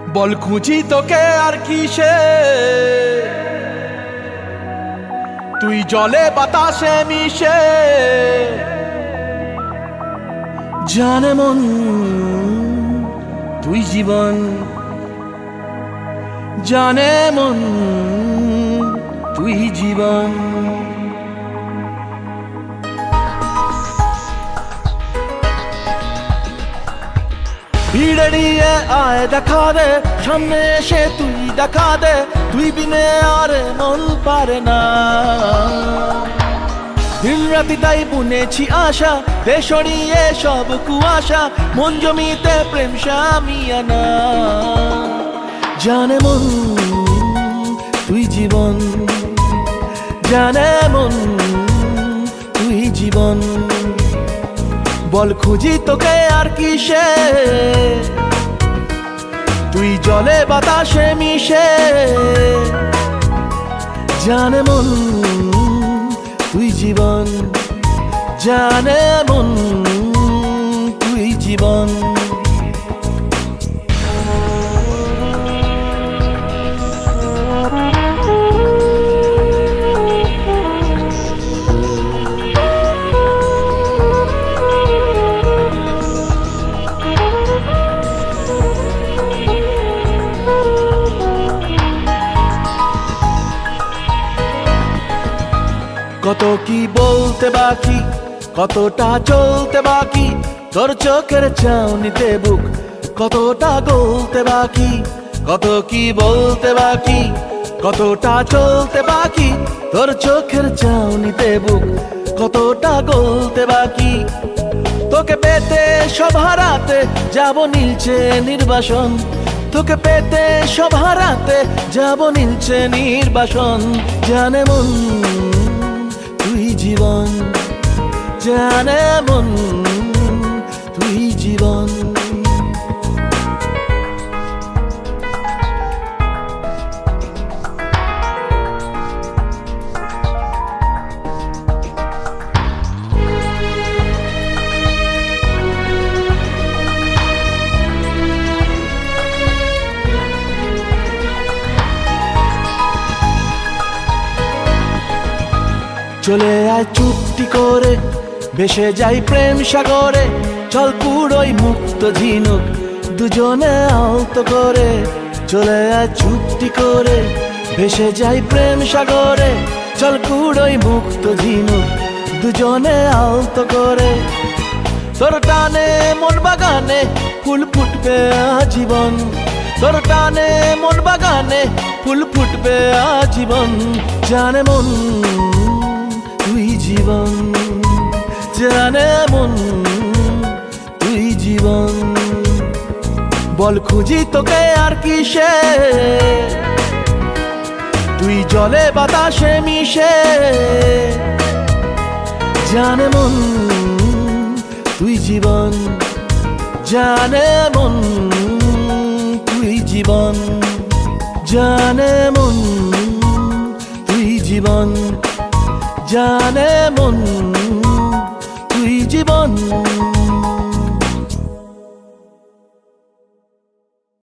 বল খুঁজি তোকে আর কিসে, তুই জলে বাতাসে মিশে। জানে মন তুই জীবন, জানে মন তুই জীবন। ভিড়ে নিয়ে আয় দেখা দে, সামনে এসে তুই দেখা দে, তুই বিনে আর মন পারে না। দিন রাতি তাই বুনেছি আশা, দে সরিয়ে সব কুয়াশা, মন জমিতে প্রেম শামিয়ানা। জানে মন তুই জীবন, জানে মন তুই জীবন। বল খুঁজি তোকে আর কিসে, তুই জলে বাতাসে মিশে। জানে মন তুই জীবন, জানে মন তুই জীবন। কত কি বলতে বাকি, কতটা চলতে বাকি, তোর চোখের চাউনিতে বুক কতটা গলতে বাকি। কত কি বলতে বাকি, কতটা চলতে বাকি, তোর চোখের চাউনিতে বুক কতটা গলতে বাকি। তোকে পেতে সব হারাতে যাব নীলছে নির্বাসন, তোকে পেতে সব হারাতে যাব নীলছে নির্বাসন। জানে মন তুই জীবন, জানে মন তুই জীবন। চলে আয় চুপটি করে, ভেসে যাই প্রেম সাগরে, চল পুরোই মুক্ত ঝিনুক দুজনে আলতো করে। চলে আয় চুপটি করে, ভেসে যাই প্রেম সাগরে, চল পুরোই মুক্ত ঝিনুক দুজনে আলতো করে। তোর টানে মন বাগানে ফুল ফুটবে আজীবন, তোর টানে মন বাগানে ফুল ফুটবে আজীবন। জানে মন তুই জীবন, জানে মন তুই জীবন। বল খুঁজি তোকে আর কিসে, তুই জলে বাতাসে মিশে। জানে মন তুই জীবন, জানে মন তুই জীবন। জানে মন তুই জীবন, জানে মন